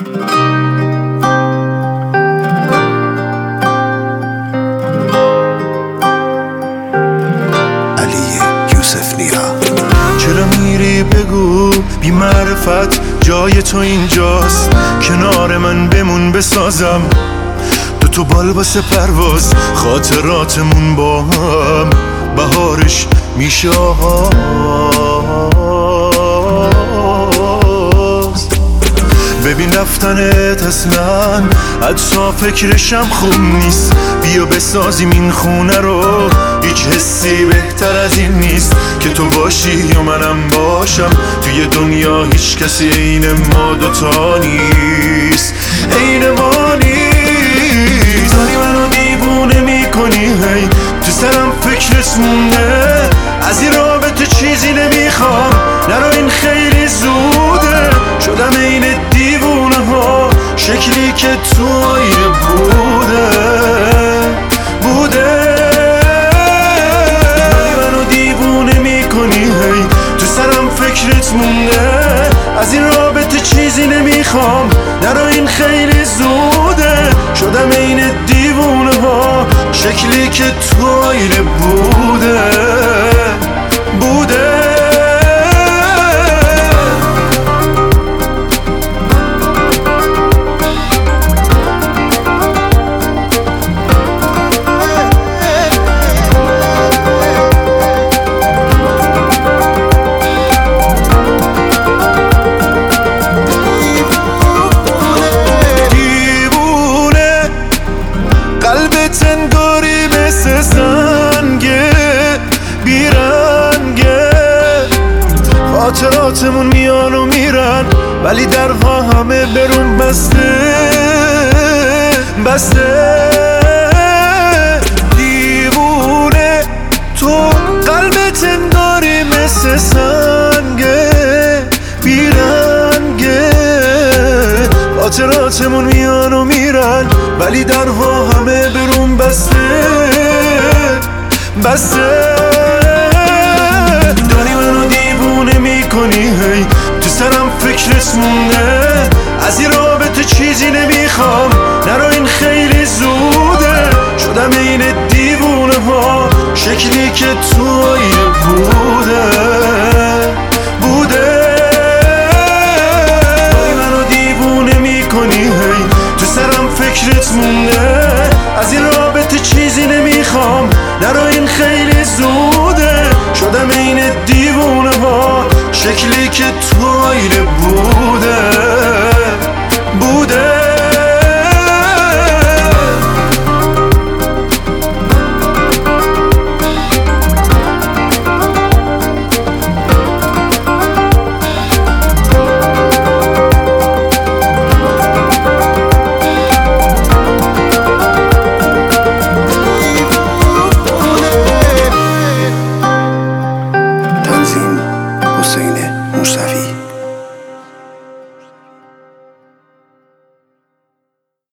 چرا میری بگو بی معرفت جای تو اینجاست، کنار من بمون بسازم تو بال واسه پرواز، خاطراتمون با هم بهارش میشه آغاز. ببین رفتنت اصلا حتی فکرشم خوب نیست، بیا بسازیم این خونه رو، هیچ حسی بهتر از این نیست که تو باشی یا منم باشم، توی دنیا هیچ کسی عین ما دوتا نیست، عین ما نیست. داری منو دیوونه میکنی هی، تو سرم فکرت مونده، از این رابطه چیزی نمیخوام، نرو این خیلی زوده، شدم عین دیوونه ها، شکلی که تو آینه بوده. داری منو دیوونه میکنی هی، تو سرم فکرت مونده، از این رابطه چیزی نمیخوام، نرو این خیلی زوده، شدم عین دیوونه ها، شکلی که تو آینه بوده. قلبت انگاری مثل سنگه بیرنگه، خاطراتمون میان و میرن ولی درها همه برون بسته بسته. دیوونه تو قلبت انگاری مثل سنگه بیرنگه، خاطراتمون میان و میرن ولی درها همه برون بسته بسته. داری منو دیوونه میکنی هی، تو سرم فکرت مونده، از این رابطه چیزی نمیخوام، نرو این خیلی زوده، شدم عین دیوونه ها، شکلی که تو آینه بوده. داری منو دیوونه میکنی هی، تو سرم فکرت مونده، از این رابطه چیزی نمیخوام، نرو این خیلی زوده، شدم عین دیوونه ها، شکلی که تو آینه بوده.